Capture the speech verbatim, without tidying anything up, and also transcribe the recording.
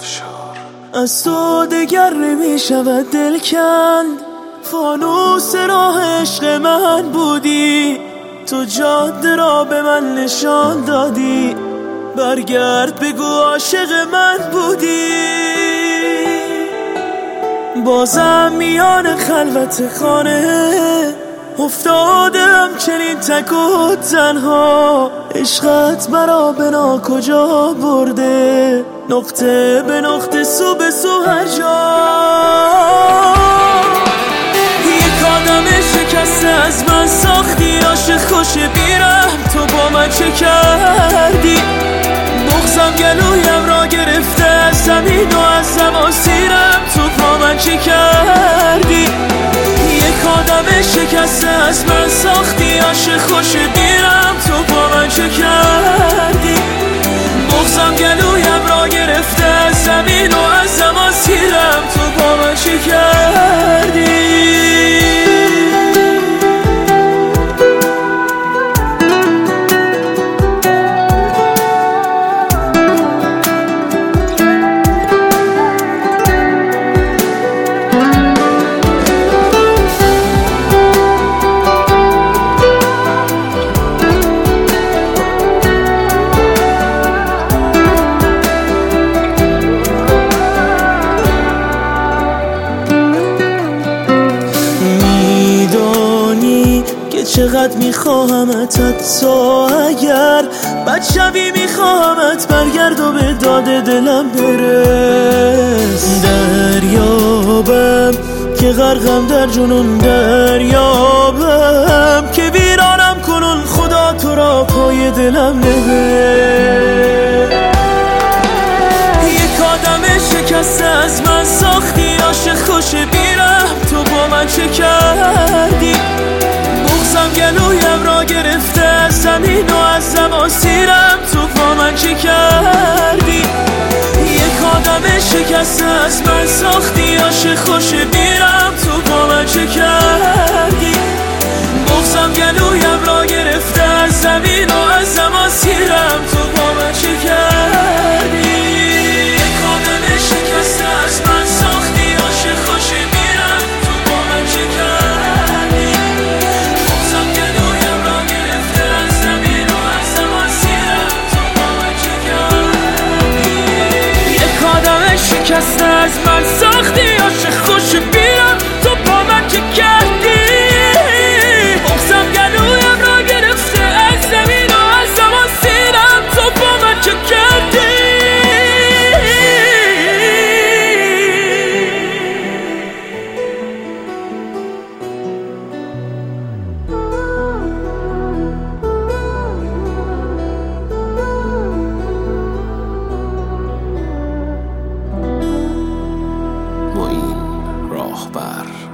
از تو دگر نمی شود دل کند، فانوس راه عشق من بودی، تو جاده را به من نشان دادی، برگرد بگو عاشق من بودی. بازم میان خلوت خانه افتادم چنین تک و تنها، عشقت مرا به ناکجا برده، نقطه به نقطه سو به سو هر جا. یک آدم شکسته از من ساختی، عاشق خوش بیرم تو با من چه کردی؟ بغضم گلویم را گرفته از زمین و از زمان سیرم تو با من چه کردی؟ یک آدم شکسته از من ساختی، عاشق خوش بیرم تو با من چه کردی؟ بغضم گلویم را گرفته از زمین و از زمان سیرم تو با من چه کردی؟ چقدر میخواهمت، حتی اگر بد شوی میخواهمت برگرد و به داد دلم برس. دریابم که غرقم در جنون، دریابم که ویرانم کنون، خدا تو را پای دلم نبر. یک آدم شکسته از من ساختی، عاشق خوش بیرم تو با من چه کردی؟ بغضم گلویم را گرفته از زمین و از زمان سیرم تو با من چه کردی؟ یک آدم شکسته از من ساختی، عاشق خوش بیرم تو با من چه کردی؟ بغضم گلویم را گرفته از زمین و از زمان سیرم تو با من چه کردی؟ یک آدم شکسته از من ساختی، عاشق خوش بیرم تو با من چه کردی؟ بغضم گلویم را گرفته از زمین و از زمان سیرم تو با من چه کردی؟ یک آدم شکسته از من ساختی، عاشق خوش بیرم تو با من چه کردی؟ بغضم گلویم را گرفته از زمین و از زمان سیرم تو با من چه کردی؟ معین راهبر.